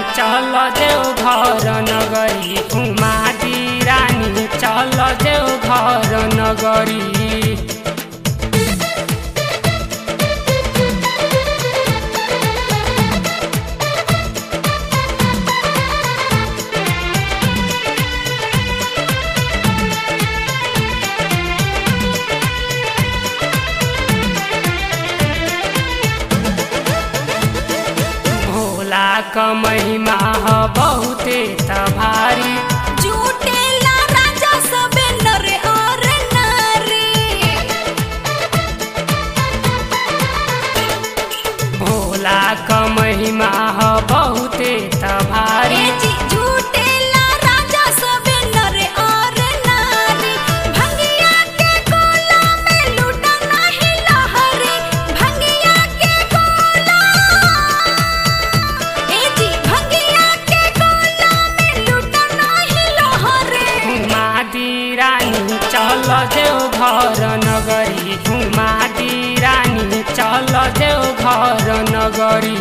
चल देवघर नगरी कुमारी रानी चल देवघर नगरी। भोला क महिमा ह बहुते त भारी जुटेला राजा सबे नर और नारी। भोला क महिमा ह बहुते त भारी जुटेला राजा सबे नर और नारी। भंगिया के गोला में लूटा नाही लहरी। भंगिया के गोला भंगिया के गोला में लूटा नाही लहरी। घुमादी रानी चल देवघर नगरी घुमादी रानी चल देवघर नगरी।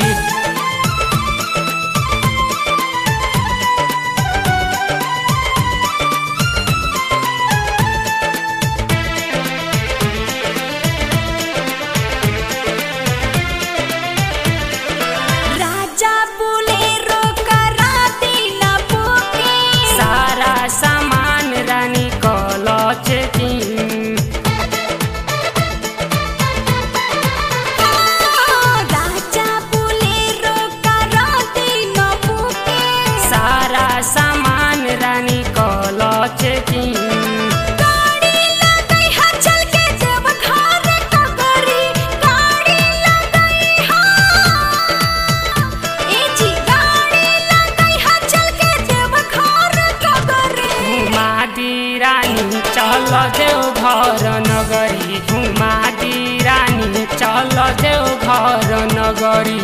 राजा बोलेरो करा देना बुके। सारा सामान रानी कल चेकिंग। राजा बोलेरो करा देना बुके। सारा सामान रानी कल चेकिंग। गाड़ी लगई हा चल के देवघर नगरी। गाड़ी लगई हा गाड़ी लगई हा चल के देवघर नगरी। घुमादी रानी चल देवघर नगरी घुमादी रानी चल देवघर नगरी।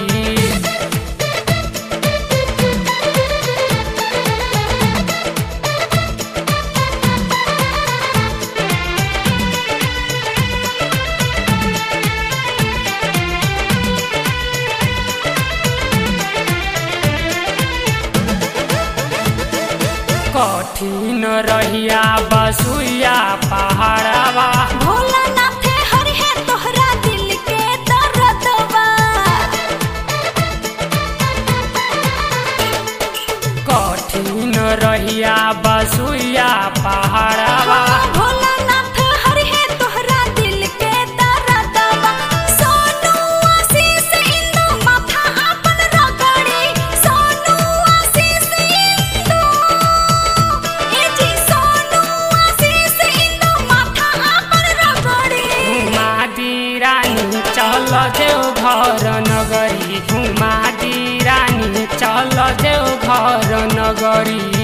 कठिन रहिया बसुइया पहाड़वा भोलानाथ हरि है तोहरा दिल के दर्दवा। कठिन रहिया बसुइया पहाड़वा भोलानाथ हरि है तोहरा दिल के दर्दवा। सोनू आशीष इंदु माथा आपन रगड़ी। सोनू आशीष इंदु सोनू आशीष इंदु माथा आपन रगड़ी। घुमादी रानी चल देवघर नगरी घुमादी रानी चल देवघर नगरी।